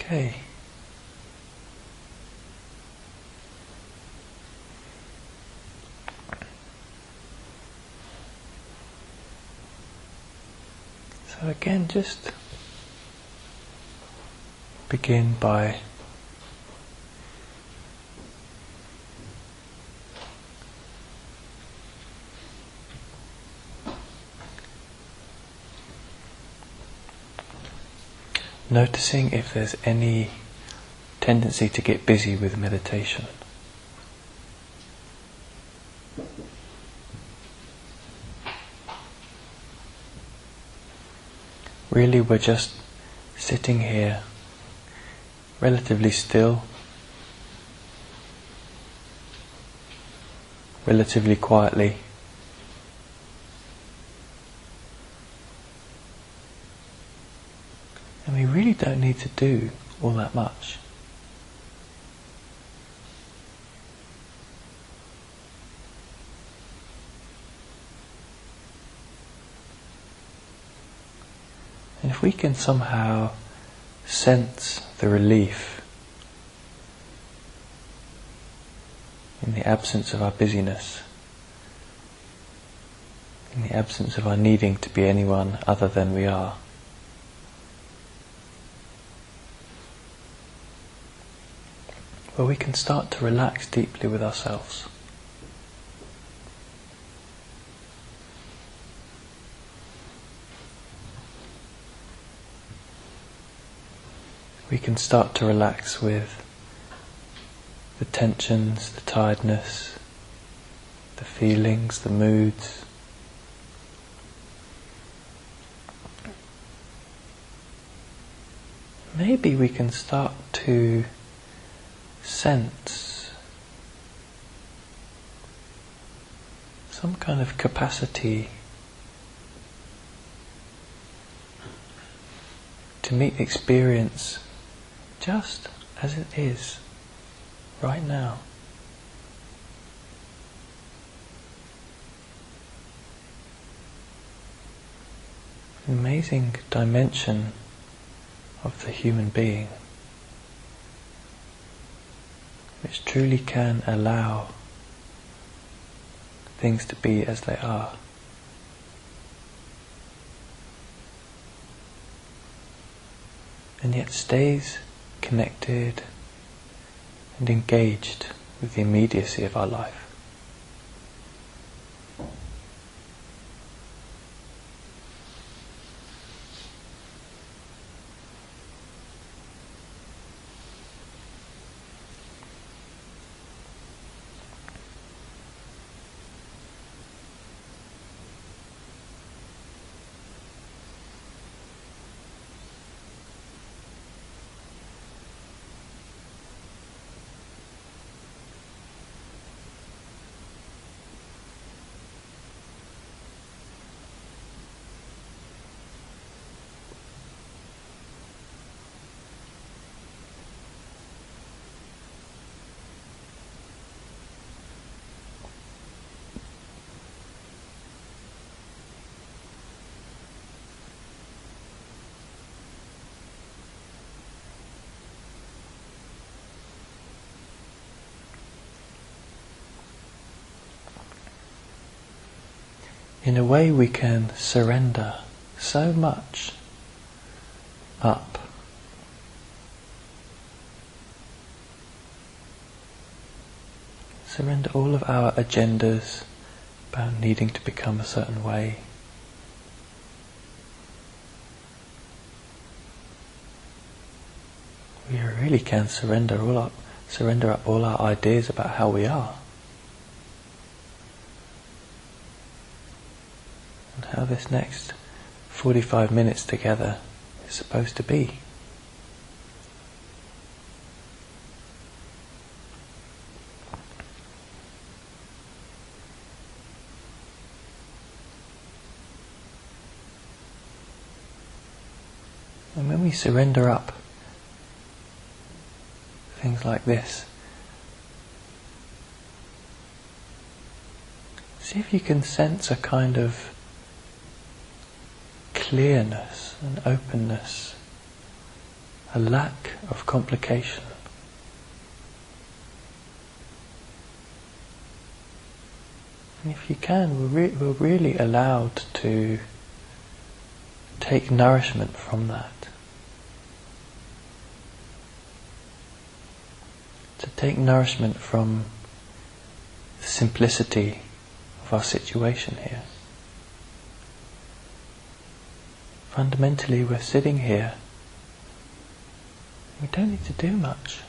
Okay. So again, just begin by noticing if there's any tendency to get busy with meditation. Really, we're just sitting here relatively still, relatively quietly. And we really don't need to do all that much. And if we can somehow sense the relief in the absence of our busyness, in the absence of our needing to be anyone other than we are, well, we can start to relax deeply with ourselves. We can start to relax with the tensions, the tiredness, the feelings, the moods. Maybe we can start to sense some kind of capacity to meet experience just as it is, right now. An amazing dimension of the human being, which truly can allow things to be as they are. And yet stays connected and engaged with the immediacy of our life. In a way, we can surrender so much up. Surrender all of our agendas about needing to become a certain way. We really can surrender up all our ideas about how we are. And how this next 45 minutes together is supposed to be. And when we surrender up things like this, see if you can sense a kind of clearness and openness a lack of complication. And if you can, we're really allowed to take nourishment from that. To take nourishment from the simplicity of our situation here. Fundamentally, we're sitting here. We don't need to do much.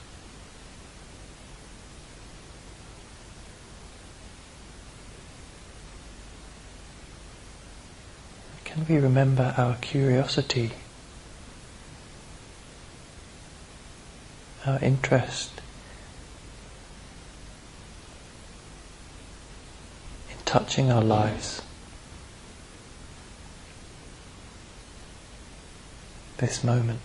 Can we remember our curiosity, our interest in touching our lives, this moment?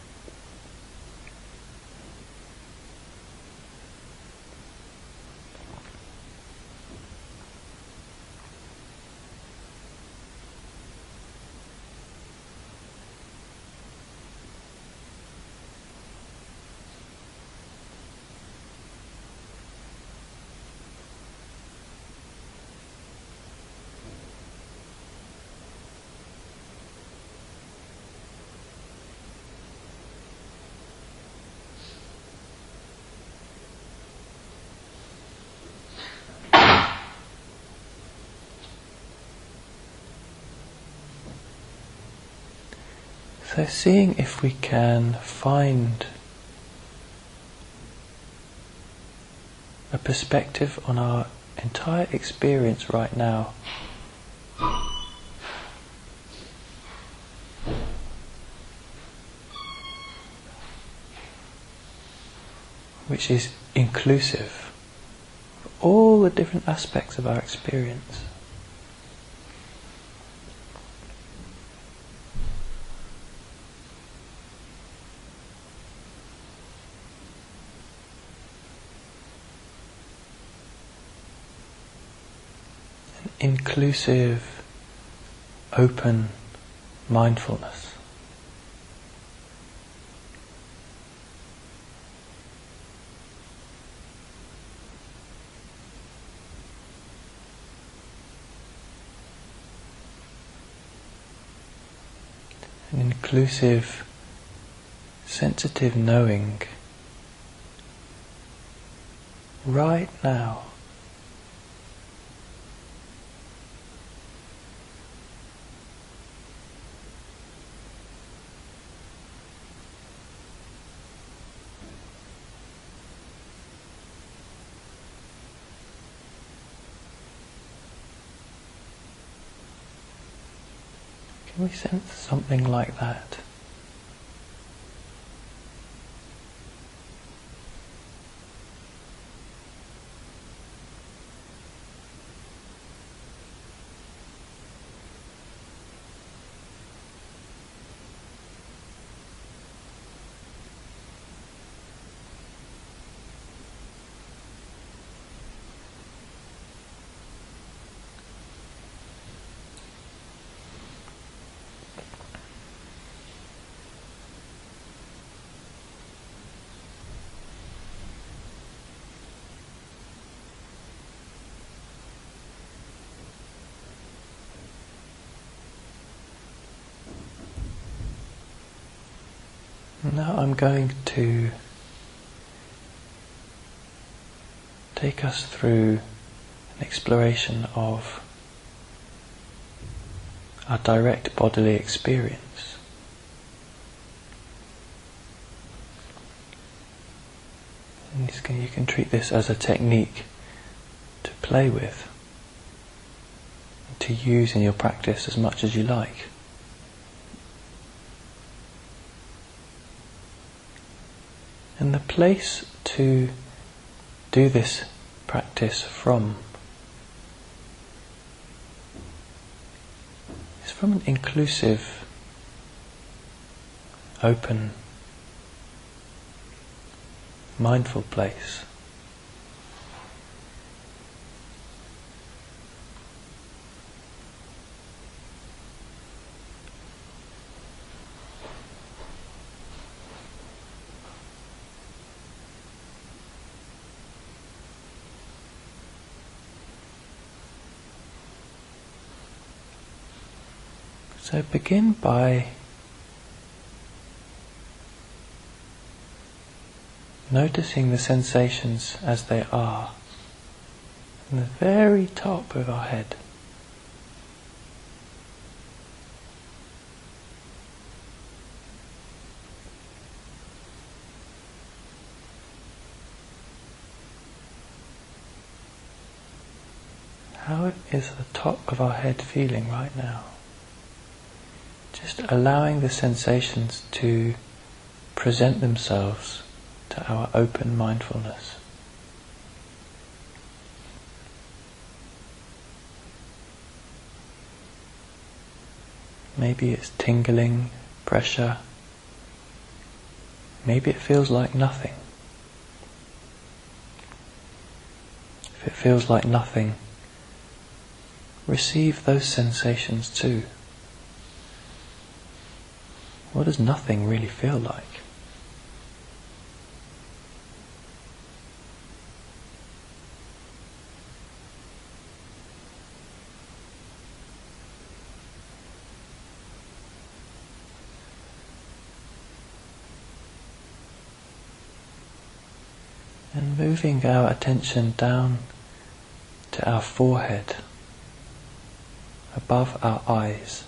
So seeing if we can find a perspective on our entire experience right now, which is inclusive of all the different aspects of our experience. Inclusive, open mindfulness. An inclusive, sensitive knowing right now. Can we sense something like that? Now I'm going to take us through an exploration of our direct bodily experience. And you can treat this as a technique to play with, to use in your practice as much as you like. And the place to do this practice from is from an inclusive, open, mindful place. So begin by noticing the sensations as they are in the very top of our head. How is the top of our head feeling right now? Just allowing the sensations to present themselves to our open mindfulness. Maybe it's tingling, pressure. Maybe it feels like nothing. If it feels like nothing, receive those sensations too. What does nothing really feel like? And moving our attention down to our forehead, above our eyes.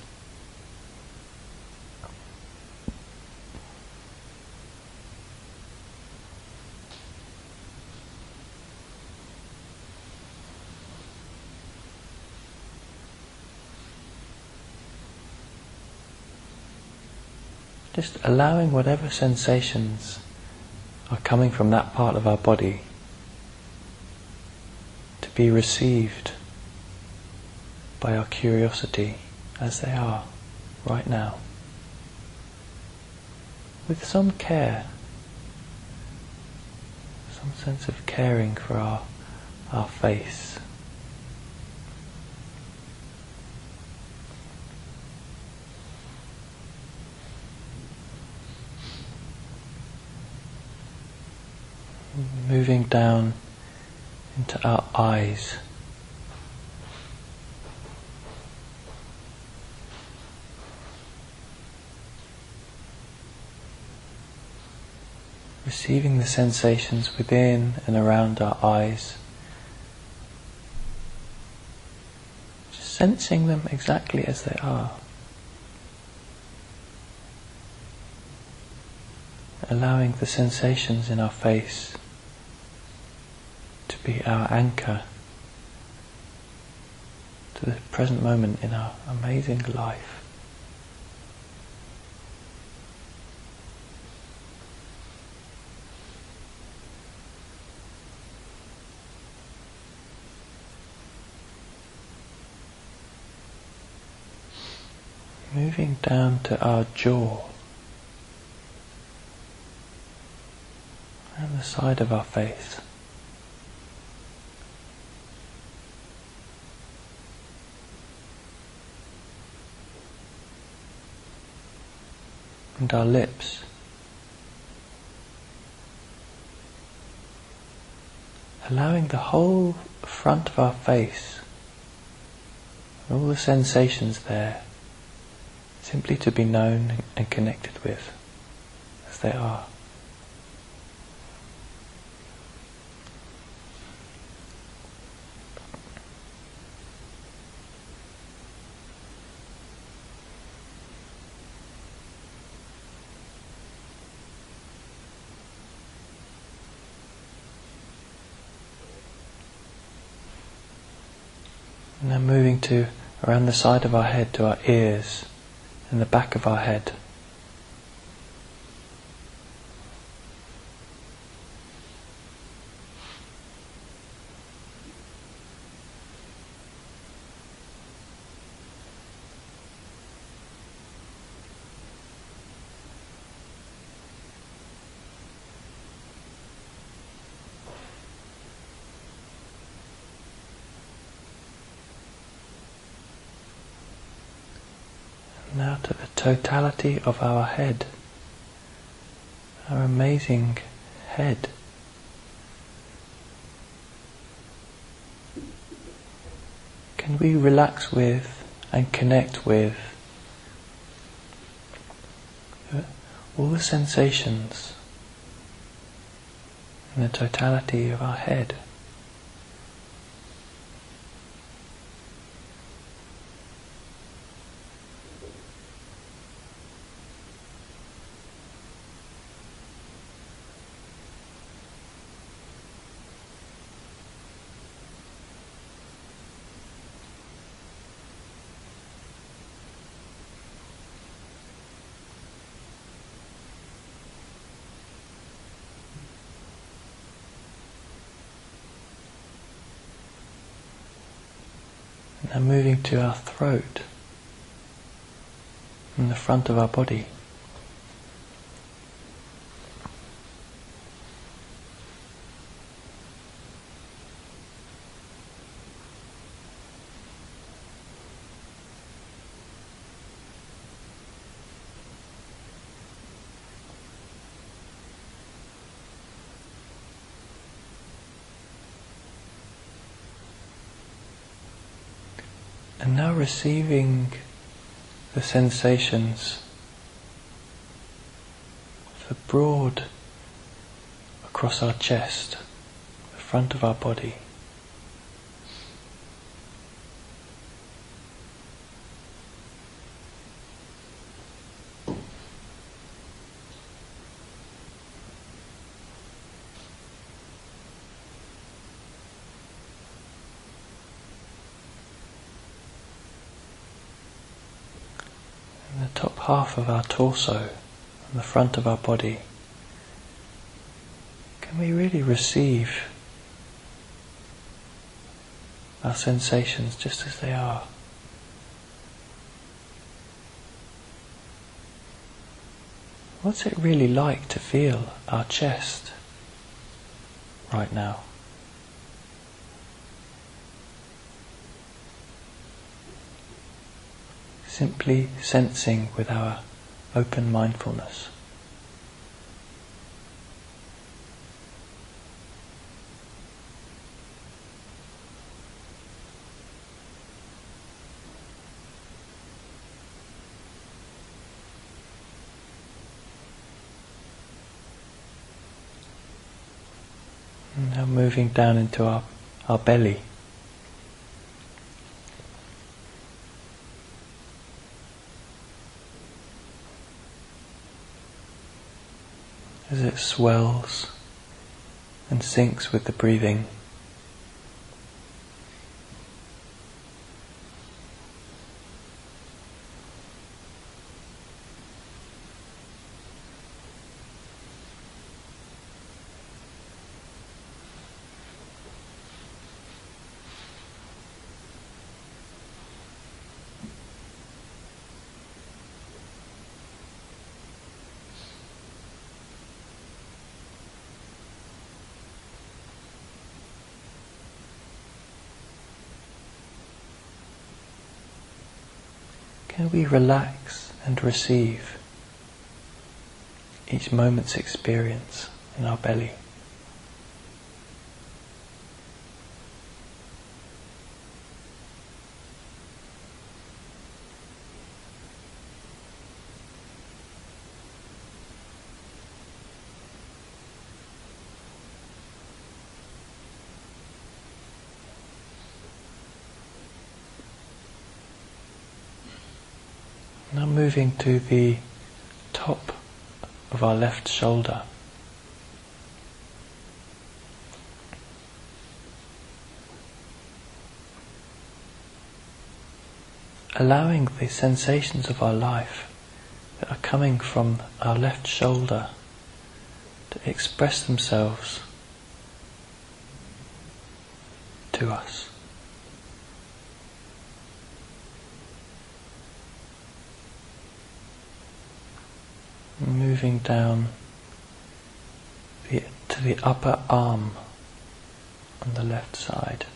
Just allowing whatever sensations are coming from that part of our body to be received by our curiosity as they are right now, with some care, some sense of caring for our face. Moving down into our eyes. Receiving the sensations within and around our eyes. Just sensing them exactly as they are. Allowing the sensations in our face to be our anchor to the present moment in our amazing life. Moving down to our jaw and the side of our face. And our lips. Allowing the whole front of our face, all the sensations there, simply to be known and connected with as they are. And then moving to around the side of our head to our ears and the back of our head. Now to the totality of our head, our amazing head. Can we relax with and connect with all the sensations in the totality of our head. Now moving to our throat and the front of our body. And now receiving the sensations of the broad across our chest, the front of our body. The top half of our torso and the front of our body. Can we really receive our sensations just as they are? What's it really like to feel our chest right now? Simply sensing with our open mindfulness. And now moving down into our belly. As it swells and sinks with the breathing. Can we relax and receive each moment's experience in our belly? Now moving to the top of our left shoulder. Allowing the sensations of our life that are coming from our left shoulder to express themselves to us. Moving down to the upper arm on the left side.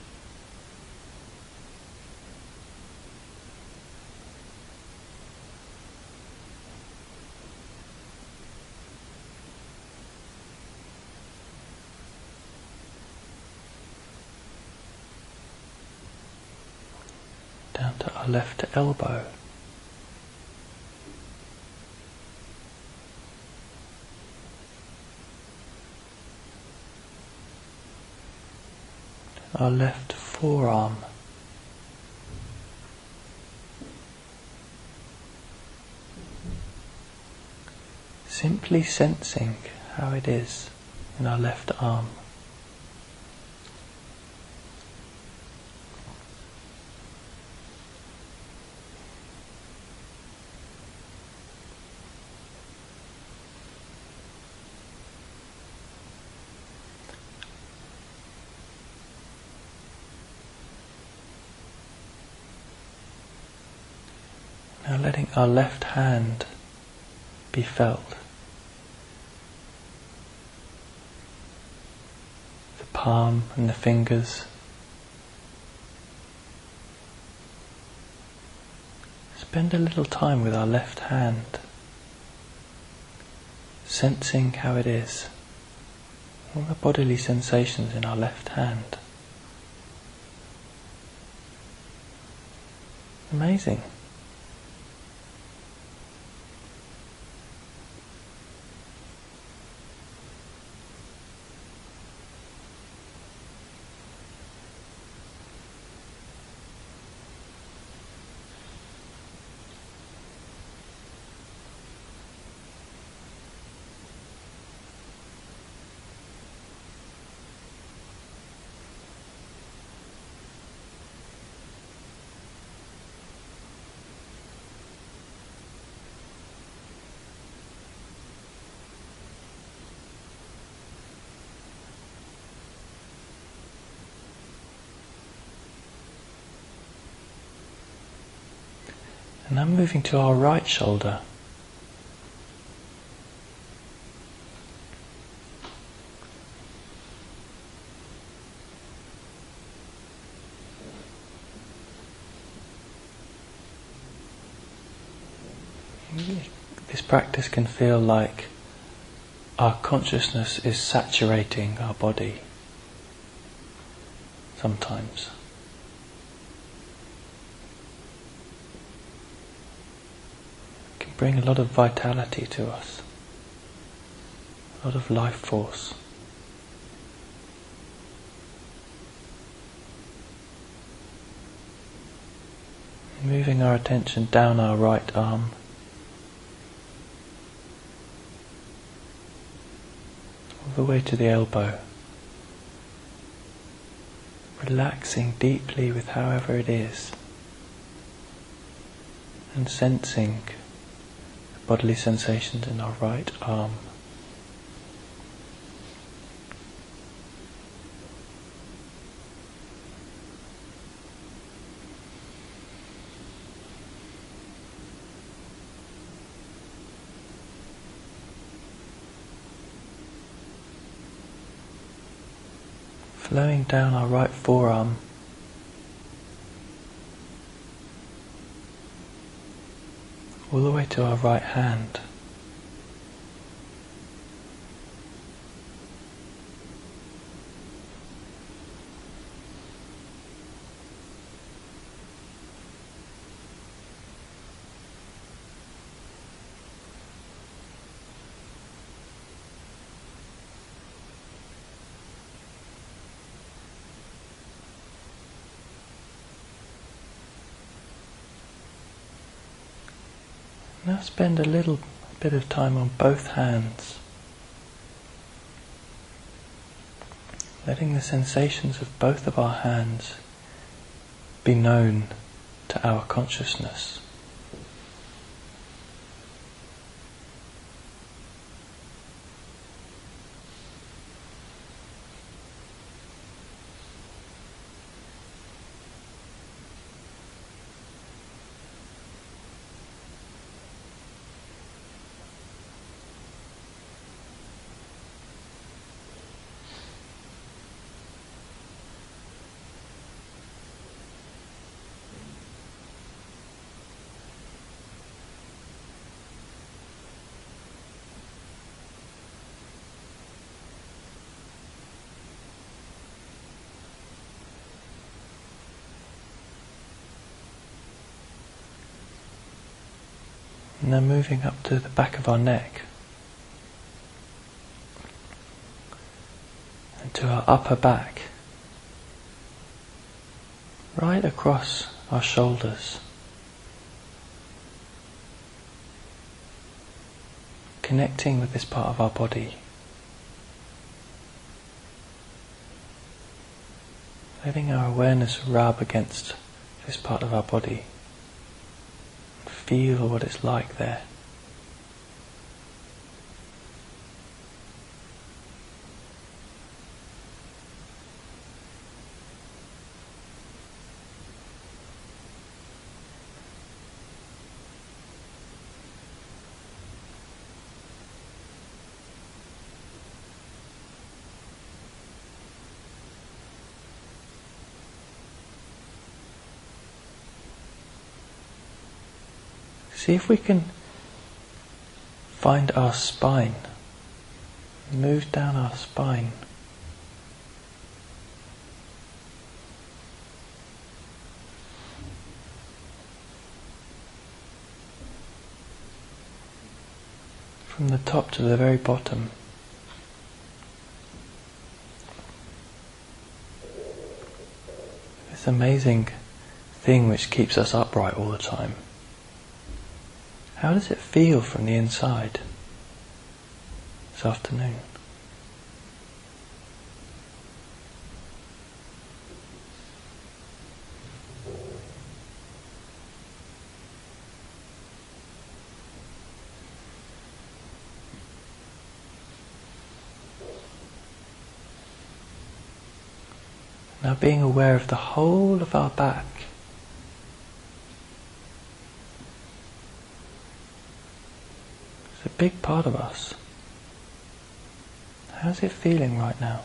Down to our left elbow. our left forearm. Simply sensing how it is in our left arm. Now letting our left hand be felt. The palm and the fingers. Spend a little time with our left hand, sensing how it is, all the bodily sensations in our left hand. Amazing. And now moving to our right shoulder. This practice can feel like our consciousness is saturating our body sometimes. It can bring a lot of vitality to us, a lot of life force. Moving our attention down our right arm, all the way to the elbow, relaxing deeply with however it is, and sensing the bodily sensations in our right arm. Flowing down our right forearm, all the way to our right hand. Now spend a little bit of time on both hands, letting the sensations of both of our hands be known to our consciousness. And then moving up to the back of our neck and to our upper back. right across our shoulders, connecting with this part of our body, letting our awareness rub against this part of our body, feel what it's like there. See if we can find our spine, move down our spine. From the top to the very bottom. This amazing thing which keeps us upright all the time. How does it feel from the inside this afternoon? Now being aware of the whole of our back. It's a big part of us. How's it feeling right now?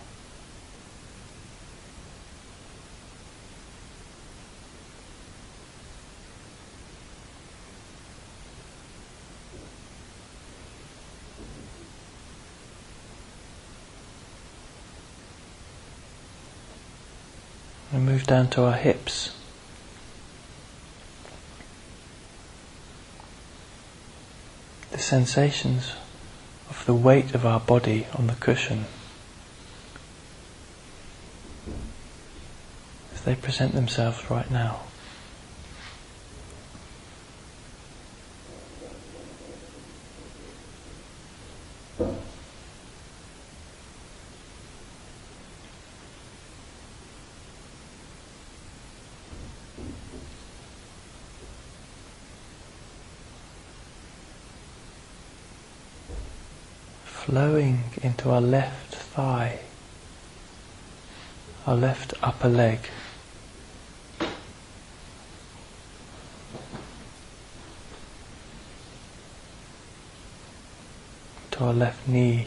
And move down to our hips. The sensations of the weight of our body on the cushion as they present themselves right now. Flowing into our left thigh, our left upper leg, to our left knee,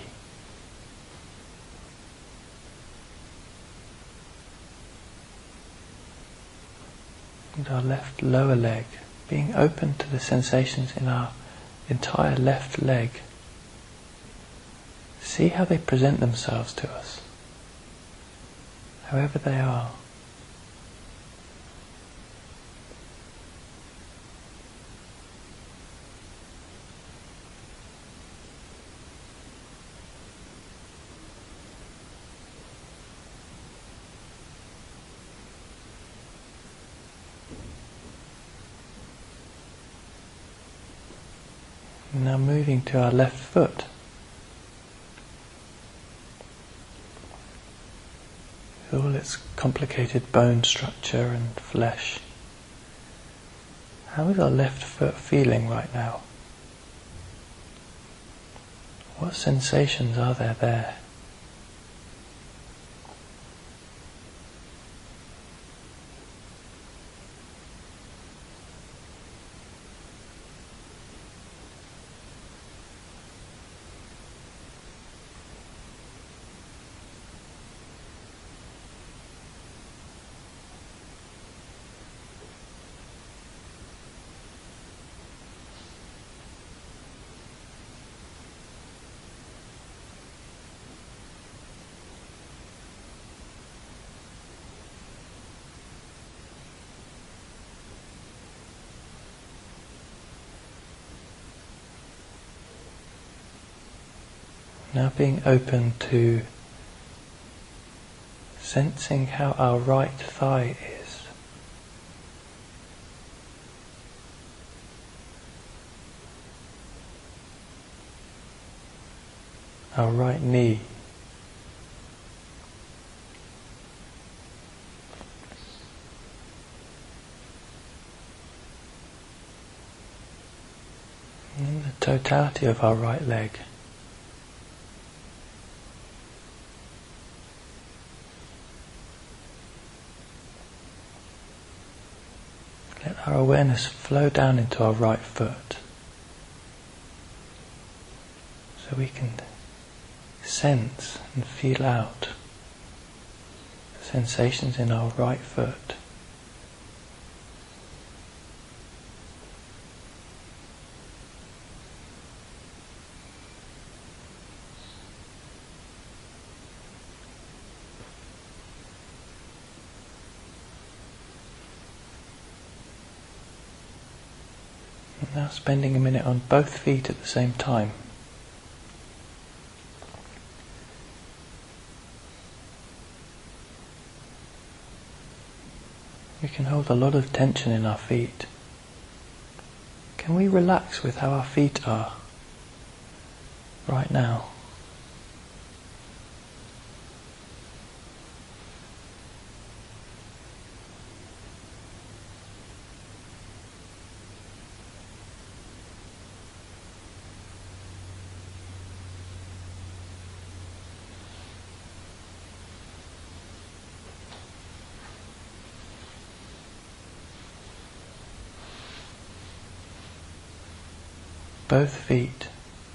and our left lower leg, being open to the sensations in our entire left leg. See how they present themselves to us, however they are. Now moving to our left foot. With all its complicated bone structure and flesh. How is our left foot feeling right now? What sensations are there? Now being open to sensing how our right thigh is. our right knee. And the totality of our right leg. Let our awareness flow down into our right foot, so we can sense and feel out the sensations in our right foot. And now spending a minute on both feet at the same time. We can hold a lot of tension in our feet. Can we relax with how our feet are right now? Both feet.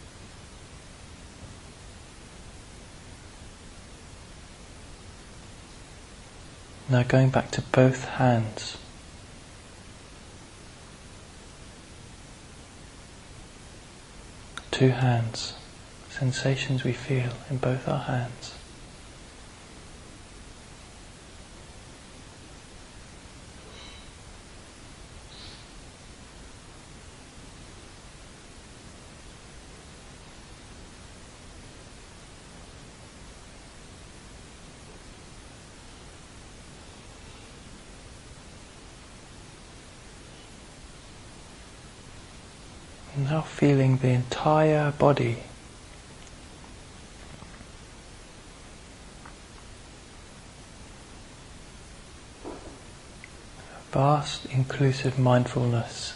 Now going back to both hands. Two hands. Sensations we feel in both our hands. Now feeling the entire body. Vast, inclusive mindfulness,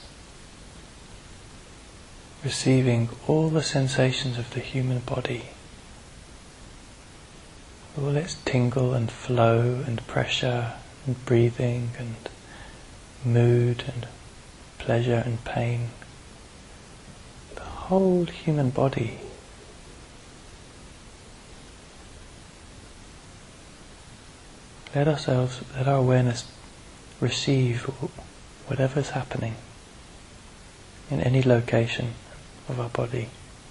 receiving all the sensations of the human body, all its tingle and flow and pressure and breathing and mood and pleasure and pain. The whole human body. Let our awareness receive whatever's happening in any location of our body.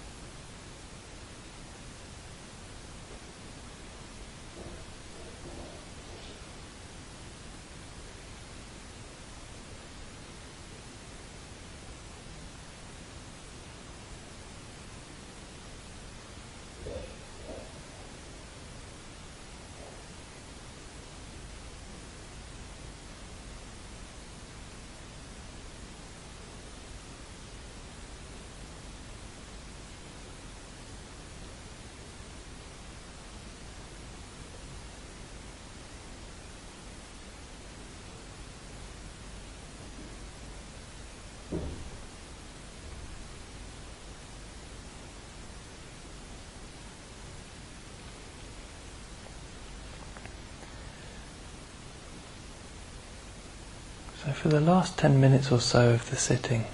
So for the last 10 minutes or so of the sitting,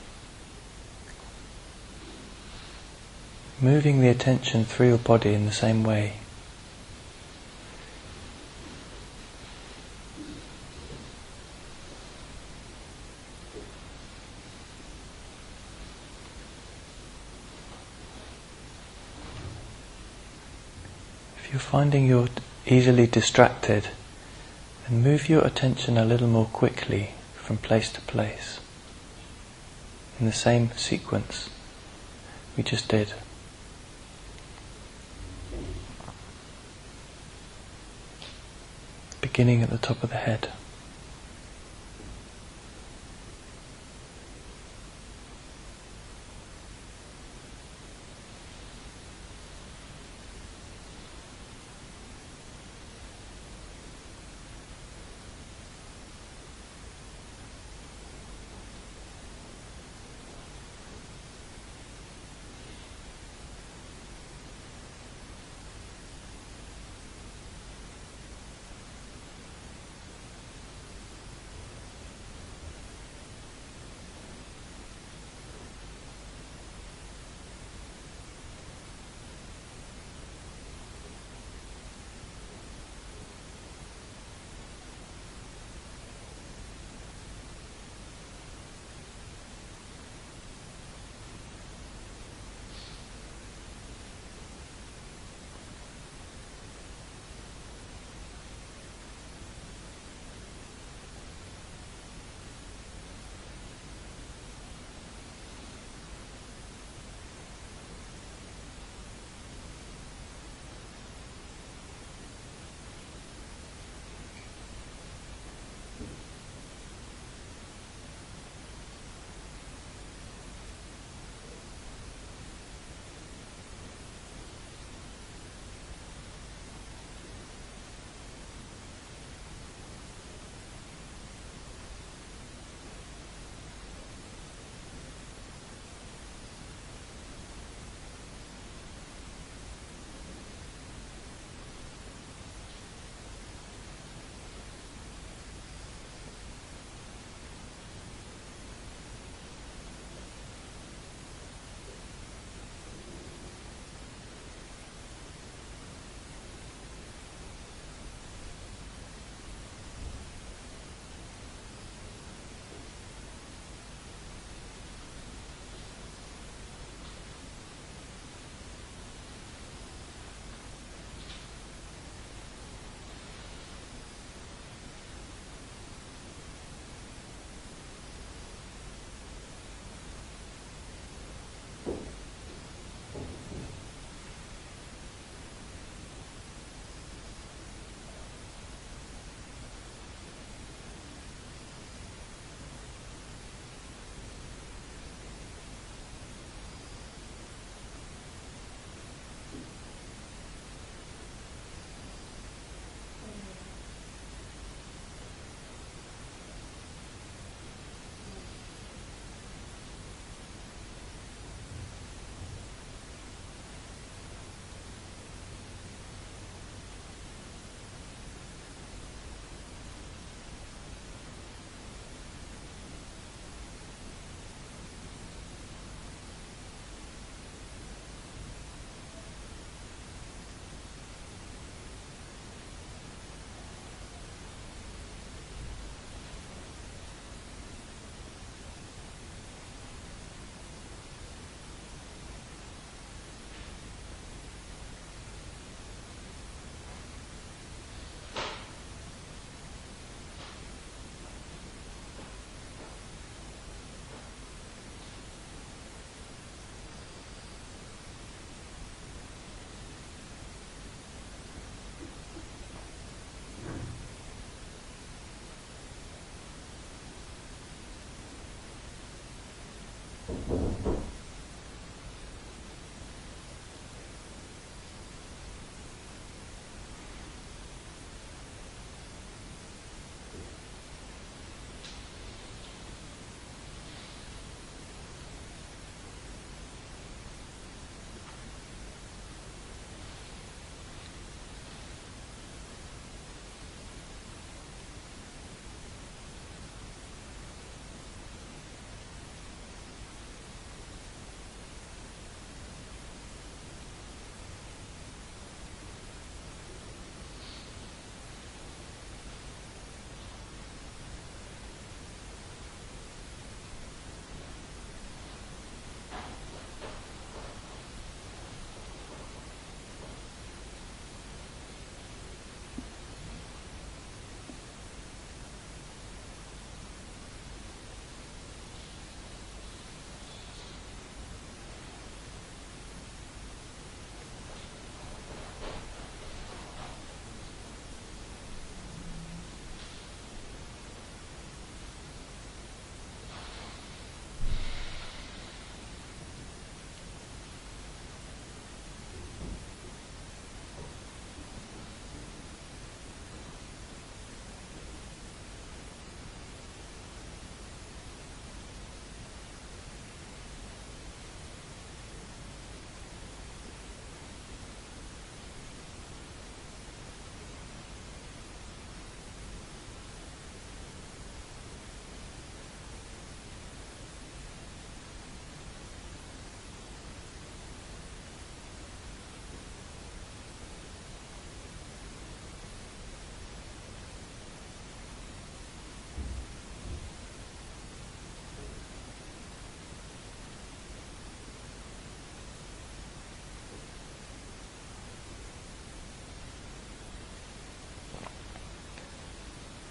moving the attention through your body in the same way. If you're finding you're easily distracted, then move your attention a little more quickly from place to place in the same sequence we just did. Beginning at the top of the head.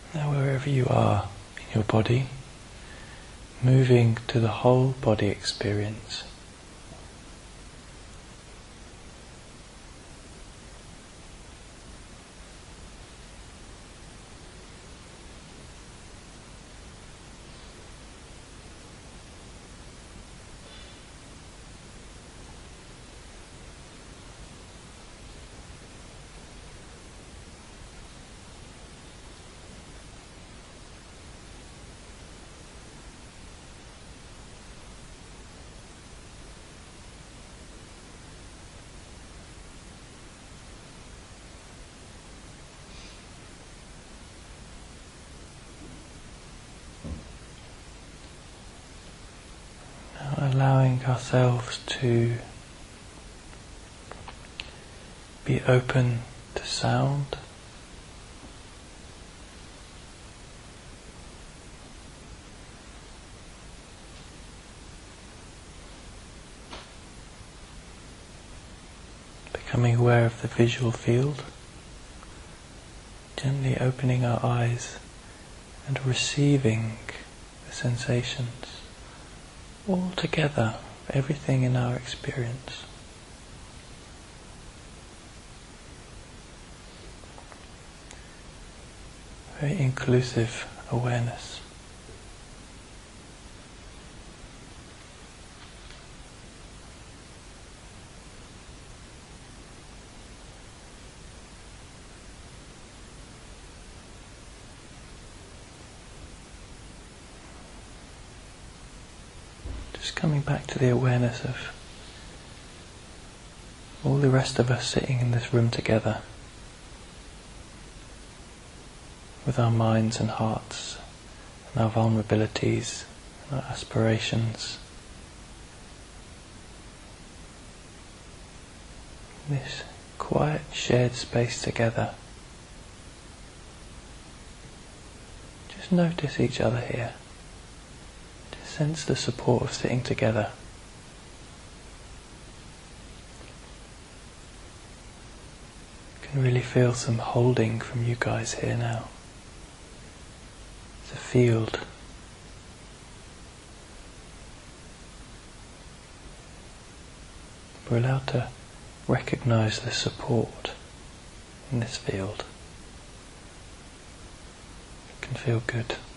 Now wherever you are in your body, moving to the whole body experience. Allowing ourselves to be open to sound, becoming aware of the visual field, gently opening our eyes and receiving the sensations all together, everything in our experience. Very inclusive awareness. Just coming back to the awareness of all the rest of us sitting in this room together, with our minds and hearts and our vulnerabilities and our aspirations. This quiet shared space together. Just notice each other here. Just sense the support of sitting together. You can really feel some holding from you guys here now. It's a field. We're allowed to recognize the support in this field. It can feel good.